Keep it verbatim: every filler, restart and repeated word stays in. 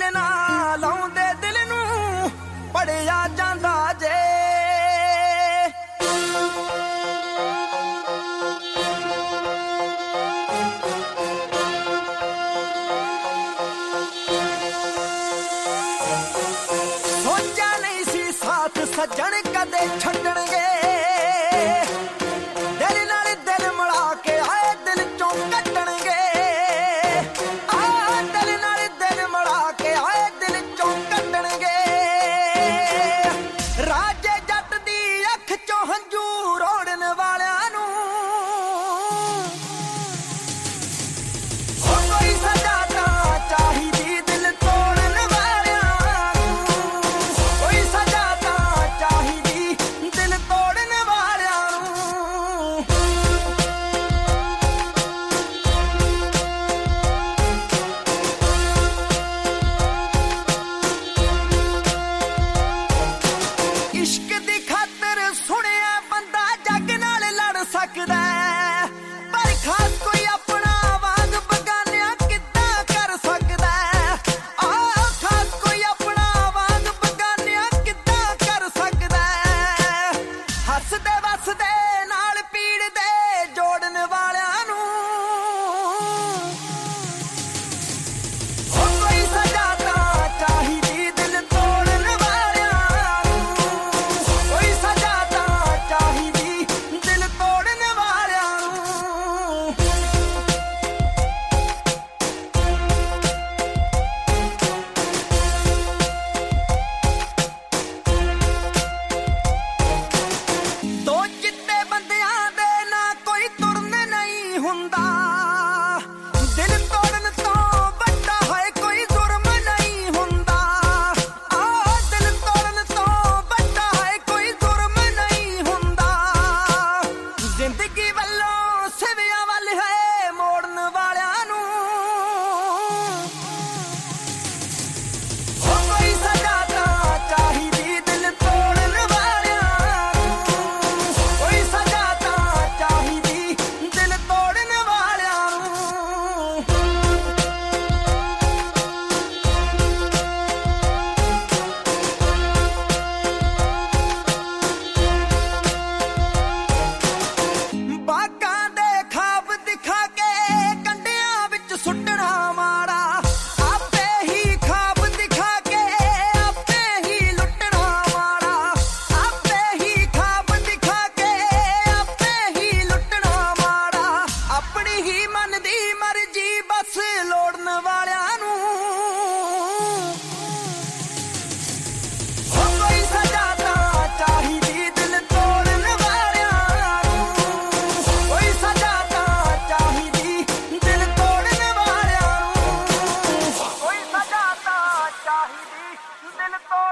ਨਾ ਲਾਉਂਦੇ ਦਿਲ ਨੂੰ ਪੜਿਆ ਜਾਂਦਾ ਜੇ। ਸੋਚਿਆ ਨਹੀਂ ਸੀ ਸਾਥ ਸੱਜਣ ਕਦੇ ਛੱਡਣਗੇ, ਦਿਲ ਨਾਲ ਦਿਲ ਮਿਲਾ ਕੇ ਆਏ ਦਿਲ ਚੋਂ ਕੱਢਣਗੇ। ਆਹ ਦਿਲ ਨਾਲ ਦਿਲ ਮਿਲਾ ਕੇ ਆਏ ਦਿਲ ਚੋਂ ਕੱਢਣਗੇ। ਰਾਜੇ ਜੱਟ ਦੀ ਅੱਖ ਚੋਂ ਹੰਝੂ ਰੋੜਨ ਵਾਲਿਆਂ ਨੂੰ ਹੋ ਕੋਈ ਸਜ਼ਾ ਤਾਂ ਚਾਹੀਦੀ ਦਿਲ ਤੋੜਨ ਵਾਲਿਆਂ ਨੂੰ। ਕੋਈ ਸਜ਼ਾ ਤਾਂ ਚਾਹੀਦੀ ਦਿਲ ਤੋੜਨ ਵਾਲਿਆਂ ਨੂੰ। ਇਸ਼ਕ ਦੀ ਖਾਤਰ ਸੁਣਿਆ ਬੰਦਾ ਜੱਗ ਨਾਲ ਲੜ ਸਕਦਾ, ਪਰ ਖਾਸ ਕੋਈ ਆਪਣਾ ਵਾਂਗ ਬਗਾਨਿਆਂ ਕਿੱਦਾਂ ਕਰ ਸਕਦਾ। ਆਹ ਖਾਸ ਕੋਈ ਆਪਣਾ ਵਾਂਗ ਬਗਾਨਿਆਂ ਕਿੱਦਾਂ ਕਰ ਸਕਦਾ। ਹੱਸਦੇ ਵਸਦੇ ਨਾਲ ਪੀੜ ਦੇ ਜੋੜਨ ਵਾਲਿਆਂ ਨੂੰ ਹੋ ਕੋਈ ਸਜ਼ਾ ਤਾਂ ਚਾਹੀਦੀ ਦਿਲ ਤੋੜਨ ਵਾਲਿਆਂ ਨੂੰ। ਕੋਈ ਸਜ਼ਾ ਤਾਂ ਚਾਹੀਦੀ ਦਿਲ ਤੋੜਨ ਵਾਲਿਆਂ ਨੂੰ। ਦੋ ਚਿੱਟੇ ਬੰਦਿਆਂ ਦੇ ਨਾ ਕੋਈ ਤੁਰਨ ਨਹੀਂ ਹੁੰਦਾ। ਦਿਲ ਤੋੜਨ ਤੋਂ ਵੱਡਾ ਹੈ ਕੋਈ ਜ਼ੁਰਮ ਨਹੀਂ ਹੁੰਦਾ। ਆਹ ਦਿਲ ਤੋੜਨ ਤੋਂ ਵੱਡਾ ਹੈ ਕੋਈ ਜ਼ੁਰਮ ਨਹੀਂ ਹੁੰਦਾ। ਜ਼ਿੰਦਗੀ ਵੱਲੋਂ ਸਿਵਿਆਂ ਵੱਲ ਹੈ ਮੋੜਨ ਵਾਲਿਆਂ ਨੂੰ ਹੋ ਕੋਈ ਸਜ਼ਾ ਤਾਂ ਚਾਹੀਦੀ ਦਿਲ ਤੋੜਨ ਵਾਲਿਆਂ ਨੂੰ। ਕੋਈ ਸਜ਼ਾ ਤਾਂ ਚਾਹੀਦੀ ਦਿਲ ਤੋੜਨ ਵਾਲਿਆਂ ਨੂੰ। ਬਾਗਾਂ ਦੇ ਖਾਬ ਦਿਖਾ ਕੇ ਕੰਡਿਆਂ ਵਿੱਚ ਸੁੱਟਣਾ ਮਾੜਾ। ਆਪੇ ਹੀ ਖਾਬ ਦਿਖਾ ਕੇ ਆਪੇ ਹੀ ਲੁੱਟਣਾ ਮਾੜਾ। ਆਪੇ ਹੀ ਖਾਬ ਦਿਖਾ ਕੇ ਆਪੇ ਹੀ ਲੁੱਟਣਾ ਮਾੜਾ। ਆਪਣੀ ਹੀ ਮਨ ਦੀ ਮਰਜ਼ੀ ਬਸ ਲੋੜਨ ਵਾਲਿਆਂ ਨੂੰ ਹੋ ਕੋਈ ਸਜ਼ਾ ਤਾਂ ਚਾਹੀਦੀ ਦਿਲ ਤੋੜਨ ਵਾਲਿਆਂ ਨੂੰ। ਕੋਈ ਸਜ਼ਾ ਤਾਂ ਚਾਹੀਦੀ ਦਿਲ ਤੋੜਨ ਵਾਲਿਆਂ ਨੂੰ। ਕੋਈ ਸਜ਼ਾ ਤਾਂ ਚਾਹੀਦੀ ਦਿਲ ਤੋੜਨ